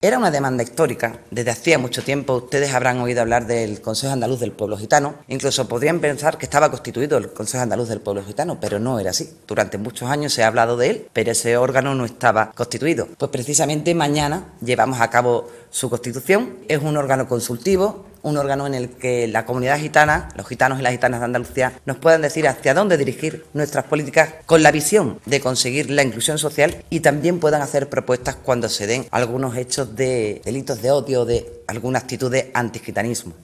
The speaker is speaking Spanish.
Era una demanda histórica. Desde hacía mucho tiempo ustedes habrán oído hablar del Consejo Andaluz del Pueblo Gitano. Incluso podrían pensar que estaba constituido el Consejo Andaluz del Pueblo Gitano, pero no era así. Durante muchos años se ha hablado de él, pero ese órgano no estaba constituido. Pues precisamente mañana llevamos a cabo su constitución. Es un órgano consultivo, un órgano en el que la comunidad gitana, los gitanos y las gitanas de Andalucía, nos puedan decir hacia dónde dirigir nuestras políticas con la visión de conseguir la inclusión social y también puedan hacer propuestas cuando se den algunos hechos de delitos de odio o de alguna actitud de antigitanismo.